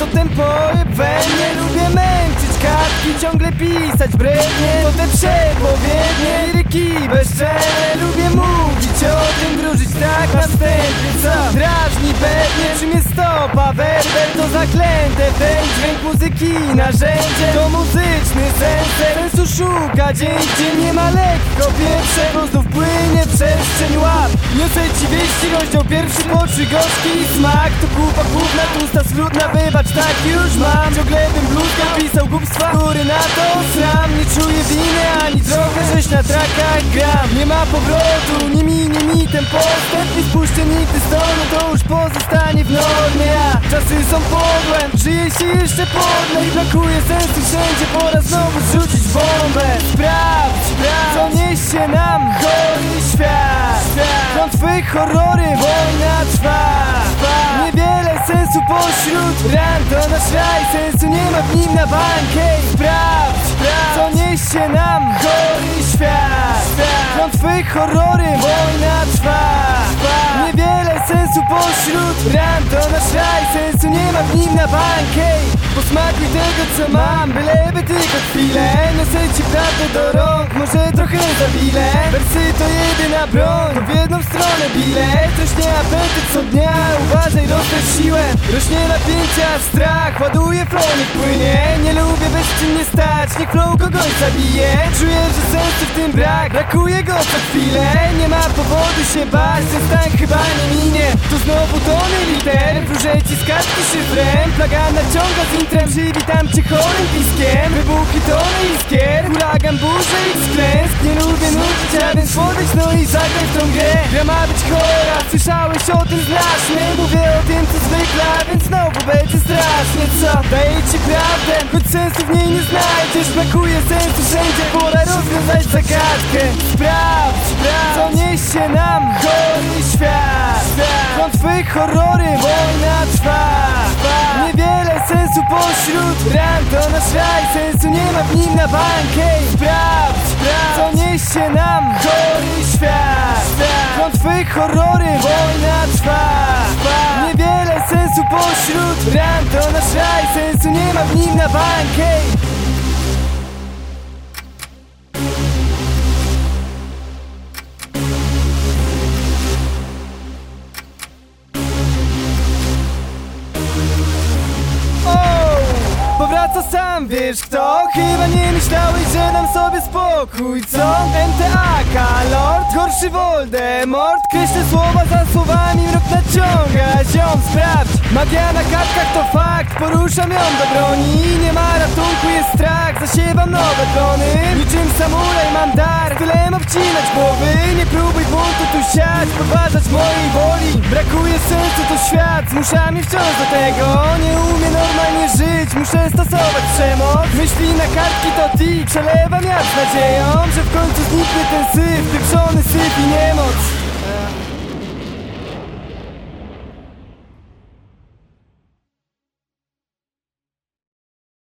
to tempo we mnie. Lubię męczyć kartki, ciągle pisać brednie. To te przepowiednie, liryki bezczelne. Lubię mówić o tym, wróżyć tak następnie. Co drażni pewnie, czym jest stopa, werber to zaklęte wręcz. Dźwięk muzyki, narzędzie to muzyczny sens. Sensu szuka dzień w dzień, nie ma lekko pierwsze, bo znów płynie przestrzeń łap. Niosę ci wieści, rozdział pierwszy, poczuj gorzki smak. To kupa główna, tłusta sludna, wybacz, tak już mam. Ciągle bym bluzkę pisał głupstwa, góry na to sram. Nie czuję winy, ani trochę, żeś na trakach gram. Nie ma powrotu, nie minie mi ten postęp. Nie spuszczę nigdy z tonu, to już pozostanie w normie. A czasy są podłe, żyje się jeszcze podle i brakuje sensu wszędzie. Pora znowu zrzucić bombę. Sprawdź, co niesie nam chory świat. Klątwy, horrory, wojna trwa. Niewiele sensu pośród ran, to nasz raj. Sensu nie ma w nim na bank. Hej, sprawdź, co niesie nam chory świat. Klątwy, horrory, wojna trwa. Niewiele sensu pośród ran, to nasz raj. Sensu nie ma w nim na bank. Hej, posmakuj tego co mam, byleby tylko chwilę. Niosę ci prawdę do rąk, może trochę za wile. Wersy to jedyna broń, to w jedną stronę bilet. Rośnie apetyt co dnia, uważaj, rośnie siłę. Rośnie napięcie, a strach ładuje flow, niech płynie. Nie lubię bezczynnie stać, niech flow kogoś zabije. Czuję, że sensu w tym brakuje go co chwilę. Nie ma powodu się bać, ten stan chyba nie minie. To znowu tony liter, wróżę ci z kartki szyfrem. Plaga naciąga z intrem, przywitam cię chorym piskiem. Wybuchy tony iskier, huragan, burzy i sklęsk. Nie lubię nudzić, a więc podejdź no i zagraj w tą grę. Gra ma być chora, słyszałeś o tym, znasz mnie. Mówię o tym co zwykle, a więc znowu będzie strasznie. Co? Daję ci prawdę, choć sensu w niej nie znajdziesz. Brakuje sensu wszędzie, pora rozwiązać zagadkę. Sprawdź, co niesie nam chory świat. Klątwy, horrory, wojna trwa. Niewiele sensu pośród ran, to nasz raj. Sensu nie ma w nim na bank. Hej, sprawdź, co niesie nam chory świat. Klątwy, horrory, wojna trwa. Niewiele sensu pośród ran, to nasz raj. Sensu nie ma w nim na bank. Hej. Powraca sam, wiesz kto? Chyba nie myślałeś, że dam sobie spokój, co? MTA, Lord, gorszy Voldemort. Kreślę słowa za słowami, mrok naciąga. Ziom, sprawdź, magia na kartkach to fakt. Poruszam ją do broni, nie ma ratunku, jest strach. Zasiewam nowe plony, niczym samuraj mam dar. Tylem obcinać głowy, nie próbuj buntu tu siać. Podważać mojej woli, brakuje sensu to świat. Zmusza mnie wciąż do tego, nie umiem normalnie żyć. Muszę stosować przemoc. Myśli na kartki to tik. Przelewam jak z nadzieją, że w końcu zniknie ten syf. Pieprzony syf i niemoc.